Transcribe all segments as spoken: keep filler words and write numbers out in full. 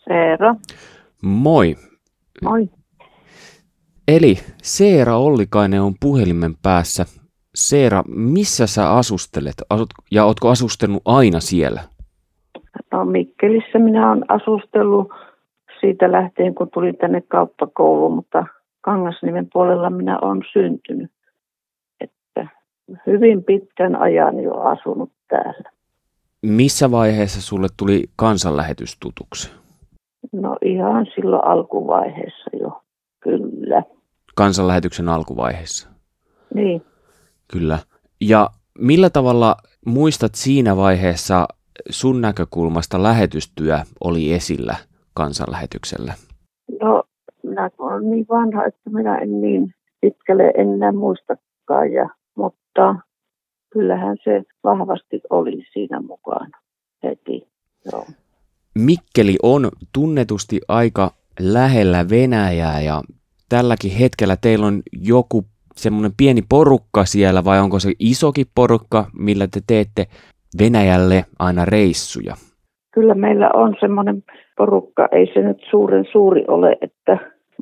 Eero, Moi. moi. Eli Seera Ollikainen on puhelimen päässä. Seera, missä sä asustelet? Asut, ja ootko asustellut aina siellä? No Mikkelissä minä olen asustellut siitä lähtien, kun tulin tänne kauppakouluun, mutta Kangasniemen puolella minä olen syntynyt. Että hyvin pitkän ajan jo asunut täällä. Missä vaiheessa sulle tuli kansanlähetys tutuksi? No ihan silloin alkuvaiheessa jo, kyllä. Kansanlähetyksen alkuvaiheessa? Niin. Kyllä. Ja millä tavalla muistat siinä vaiheessa sun näkökulmasta lähetystyö oli esillä kansanlähetyksellä? No minä olen niin vanha, että minä en niin pitkälle enää muistakaan, ja, mutta kyllähän se vahvasti oli siinä mukana heti. Joo. Mikkeli on tunnetusti aika lähellä Venäjää ja tälläkin hetkellä teillä on joku semmoinen pieni porukka siellä vai onko se isokin porukka, millä te teette Venäjälle aina reissuja? Kyllä meillä on semmoinen porukka, ei se nyt suuren suuri ole, että,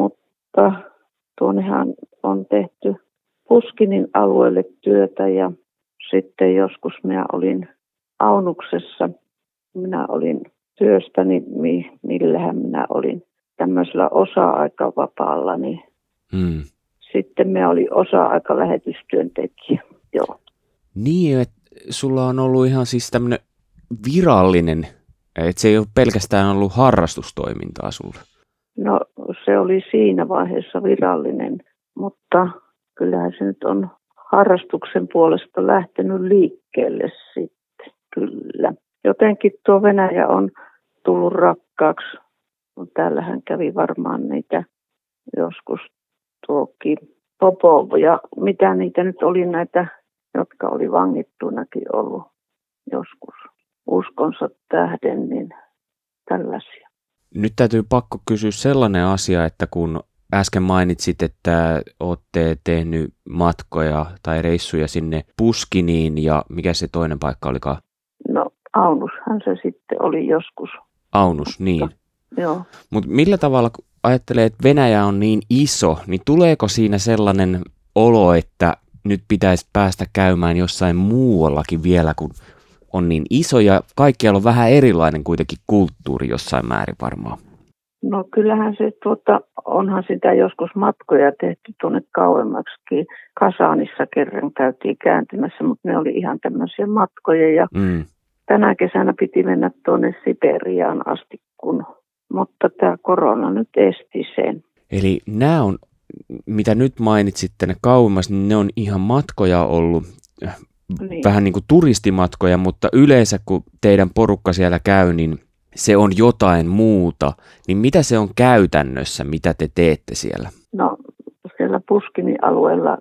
mutta tuonnehan on tehty Puskinin alueelle työtä ja sitten joskus minä olin Aunuksessa, minä olin työstäni, millähän minä olin tämmöisellä osa-aikavapaalla, niin Hmm. sitten minä olin osa-aikalähetystyöntekijä. Joo. Niin, että sulla on ollut ihan siis tämmöinen virallinen, että se ei ole pelkästään ollut harrastustoimintaa sulla. No se oli siinä vaiheessa virallinen, mutta kyllähän se nyt on harrastuksen puolesta lähtenyt liikkeelle sitten, kyllä. Jotenkin tuo Venäjä on tullut rakkaaksi. Täällähän kävi varmaan niitä joskus tuokin Popov ja mitä niitä nyt oli näitä, jotka oli vangittunakin ollut joskus uskonsa tähden, niin tällaisia. Nyt täytyy pakko kysyä sellainen asia, että kun äsken mainitsit, että olette tehnyt matkoja tai reissuja sinne Puskiniin ja mikä se toinen paikka olikaan? No Aunushan se sitten oli joskus. Aunus, niin. Joo. Mutta millä tavalla, kun ajattelee, että Venäjä on niin iso, niin tuleeko siinä sellainen olo, että nyt pitäisi päästä käymään jossain muuallakin vielä, kun on niin iso ja kaikkialla on vähän erilainen kuitenkin kulttuuri jossain määrin varmaan? No kyllähän se, tuota, onhan sitä joskus matkoja tehty tuonne kauemmaksikin. Kasanissa kerran käytiin kääntymässä, mutta ne oli ihan tämmöisiä matkoja ja Mm. tänä kesänä piti mennä tuonne Siperiaan asti, kun, mutta tämä korona nyt esti sen. Eli nämä on, mitä nyt mainitsit ne kauemmas, niin ne on ihan matkoja ollut, Niin. vähän niin kuin turistimatkoja, mutta yleensä kun teidän porukka siellä käy, niin se on jotain muuta. Niin mitä se on käytännössä, mitä te teette siellä? No siellä Puskinin alueella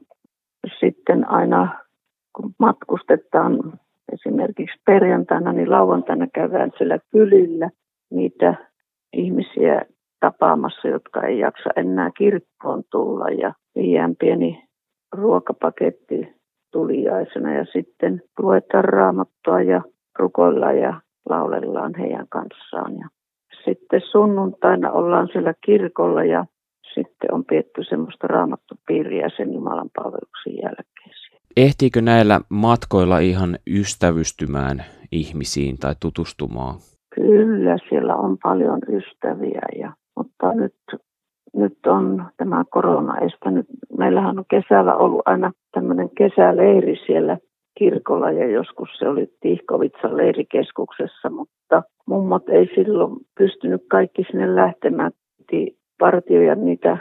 sitten aina, kun matkustetaan esimerkiksi perjantaina, niin lauantaina käydään siellä kylillä niitä ihmisiä tapaamassa, jotka ei jaksa enää kirkkoon tulla ja viedään pieni ruokapaketti tuliaisena ja sitten luetaan raamattua ja rukoillaan ja laulellaan heidän kanssaan. Ja sitten sunnuntaina ollaan siellä kirkolla ja sitten on pidetty semmoista raamattupiiriä sen Jumalan palveluksen jälkeen. Ehtiikö näillä matkoilla ihan ystävystymään ihmisiin tai tutustumaan? Kyllä, siellä on paljon ystäviä, ja, mutta nyt, nyt on tämä korona estänyt. Meillähän on kesällä ollut aina tämmöinen kesäleiri siellä kirkolla ja joskus se oli Tihkovitsan leirikeskuksessa, mutta mummot ei silloin pystynyt kaikki sinne lähtemään. Piti partioida niitä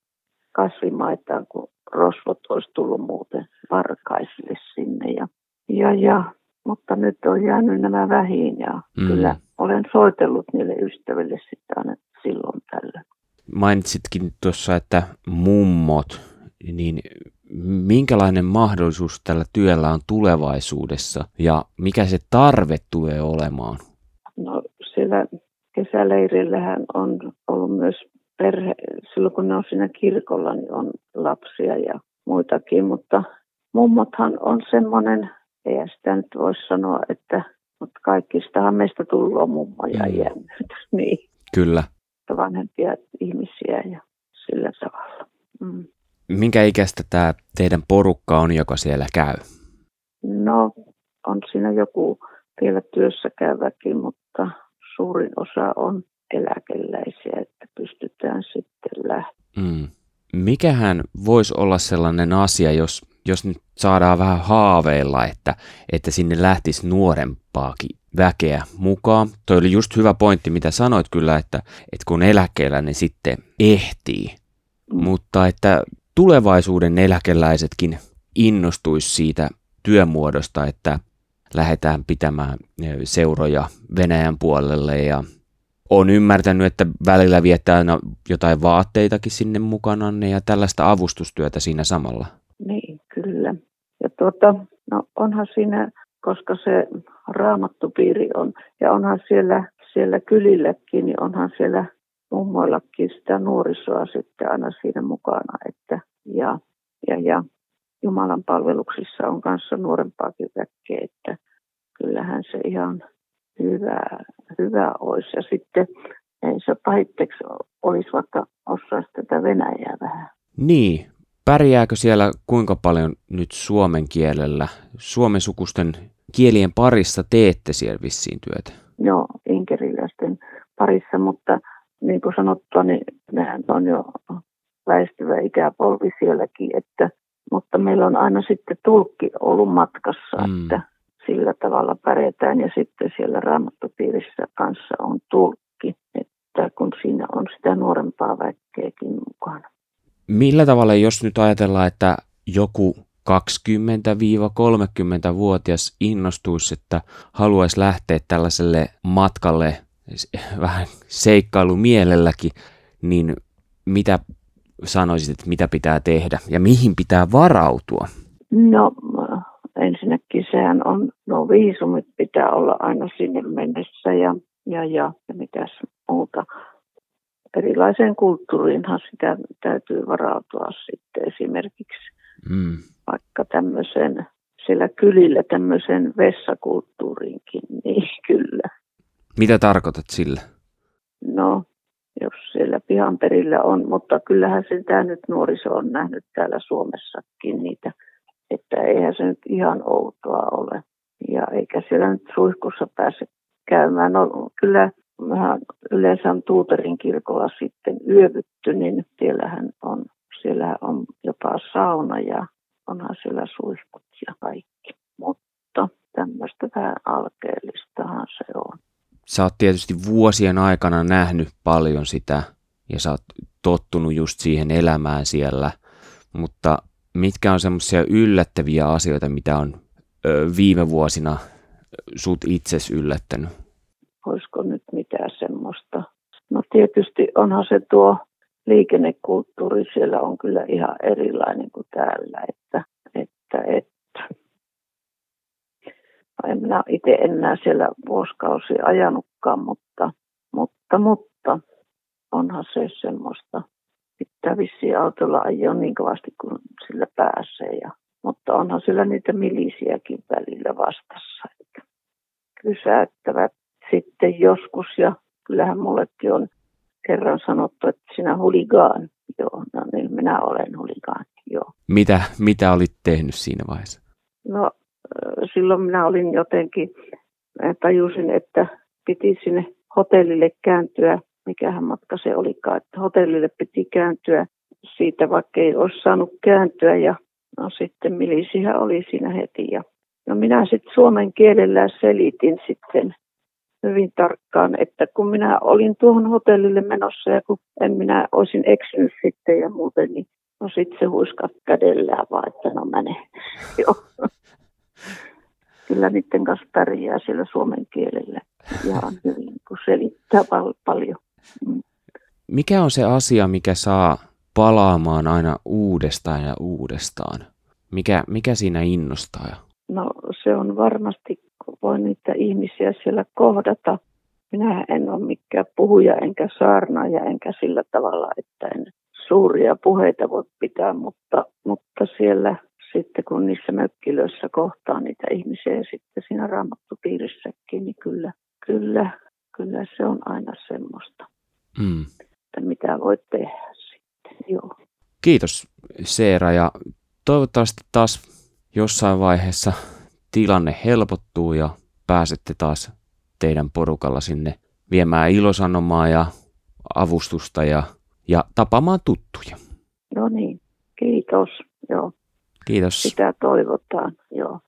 kasvimaitaan, kun rosvot olisi tullut muuten varkaisille sinne. Ja, ja, ja, mutta nyt on jäänyt nämä vähiin ja mm. kyllä olen soitellut niille ystäville sitä aina silloin tällä. Mainitsitkin tuossa, että mummot, niin minkälainen mahdollisuus tällä työllä on tulevaisuudessa ja mikä se tarve tulee olemaan? No siellä kesäleirillähän on ollut myös perhe, silloin kun ne on siinä kirkolla, niin on lapsia ja muitakin, mutta mummothan on semmoinen, ei sitä nyt voisi sanoa, että mutta kaikistahan meistä tullut mummoja mm. jäänyt. Niin. Kyllä. vanhempia ihmisiä ja sillä tavalla. Mm. Minkä ikäistä tämä teidän porukka on, joka siellä käy? No, on siinä joku vielä työssä käyväkin, mutta suurin osa on eläkeläisiä, että pystytään sitten lähtemään. Mm. Mikähän voisi olla sellainen asia, jos, jos nyt saadaan vähän haaveilla, että, että sinne lähtisi nuorempaakin väkeä mukaan. Toi oli just hyvä pointti, mitä sanoit kyllä, että, että kun eläkkeellä, niin sitten ehtii. Mm. Mutta että tulevaisuuden eläkeläisetkin innostuisi siitä työmuodosta, että lähdetään pitämään seuroja Venäjän puolelle ja olen ymmärtänyt, että välillä viettää aina jotain vaatteitakin sinne mukananne ja tällaista avustustyötä siinä samalla. Niin, kyllä. Ja tuota, no onhan siinä, koska se raamattupiiri on, ja onhan siellä, siellä kylilläkin, niin onhan siellä mummoillakin sitä nuorisoa sitten aina siinä mukana. Että, ja, ja, ja Jumalan palveluksissa on kanssa nuorempaakin väkeä, että kyllähän se ihan hyvä, hyvä olisi. Ja sitten ei se pahitteeksi olisi, vaikka osaisi tätä Venäjää vähän. Niin. Pärjääkö siellä kuinka paljon nyt suomen kielellä? Suomen sukusten kielien parissa teette siellä vissiin työtä? Joo, inkeriläisten parissa, mutta niin kuin sanottua, niin mehän on jo väistyvä ikäpolvi sielläkin, että, mutta meillä on aina sitten tulkki ollut matkassa, mm. että sillä tavalla pärjätään ja sitten siellä raamattupiirissä kanssa on tulkki, että kun siinä on sitä nuorempaa väkeäkin mukana. Millä tavalla, jos nyt ajatellaan, että joku kaksikymmentä-kolmekymmentävuotias innostuisi, että haluaisi lähteä tällaiselle matkalle vähän seikkailumielelläkin, niin mitä sanoisit, että mitä pitää tehdä ja mihin pitää varautua? No ensinnäkin sehän on, no viisumit pitää olla aina sinne mennessä ja, ja, ja, ja mitäs muuta. Erilaiseen kulttuuriinhan sitä täytyy varautua sitten esimerkiksi mm. vaikka tämmöisen, siellä kylillä tämmöisen vessakulttuuriinkin, niin kyllä. Mitä tarkoitat sillä? No, jos siellä pihan perillä on, mutta kyllähän sitä nyt nuoriso on nähnyt täällä Suomessakin niitä, että eihän se nyt ihan outoa ole. Ja eikä siellä nyt suihkussa pääse käymään. No kyllä vähän yleensä on Tuuterin kirkolla sitten yövytty, niin siellähän on, siellähän on jopa sauna ja onhan siellä suihkut ja kaikki. Mutta tämmöistä vähän alkeellistahan se on. Sä oot tietysti vuosien aikana nähnyt paljon sitä ja sä oot tottunut just siihen elämään siellä, mutta mitkä on semmoisia yllättäviä asioita, mitä on ö, viime vuosina sut itses yllättänyt? Olisiko nyt mitään semmoista? No tietysti onhan se tuo liikennekulttuuri, siellä on kyllä ihan erilainen kuin täällä, että, että, että. No en minä itse enää siellä vuosikausia ajanutkaan, mutta, mutta, mutta onhan se semmoista. Pitää vissiin autolla ajoa niin kovasti kuin sillä pääsee, ja, mutta onhan siellä niitä milisiäkin välillä vastassa, että kysäyttävät sitten joskus, ja kyllähän mullekin on kerran sanottu, että sinä huligaan. Joo, no niin, minä olen huligaan, joo. Mitä, mitä olit tehnyt siinä vaiheessa? No silloin minä olin jotenkin, tajusin, että piti sinne hotellille kääntyä, mikähän matka se olikaan, että hotellille piti kääntyä siitä, vaikka ei olisi saanut kääntyä, ja no sitten milisihän oli siinä heti, ja no minä sitten suomen kielellä selitin sitten hyvin tarkkaan, että kun minä olin tuohon hotellille menossa ja kun en minä olisin eksynyt sitten ja muuten, niin no sitten se huiskaa kädellään vaan, että no mene. Joo. Kyllä niiden kanssa pärjää siellä suomen kielellä ihan hyvin, kun selittää pal- paljon. Mm. Mikä on se asia, mikä saa palaamaan aina uudestaan ja uudestaan? Mikä, mikä siinä innostaa? No se on varmasti, kun voi niitä ihmisiä siellä kohdata. Minä en ole mikään puhuja enkä saarnaaja enkä sillä tavalla, että en suuria puheita voi pitää, mutta, mutta siellä sitten kun niissä mökkilöissä kohtaa niitä ihmisiä ja sitten siinä raamattupiirissäkin, niin kyllä, kyllä, kyllä se on aina semmoista. Mm. että mitä voit tehdä sitten. Joo. Kiitos Seera, ja toivottavasti taas jossain vaiheessa tilanne helpottuu ja pääsette taas teidän porukalla sinne viemään ilosanomaa ja avustusta ja, ja tapaamaan tuttuja. No niin, kiitos. Joo. Kiitos. Sitä toivotaan. Joo.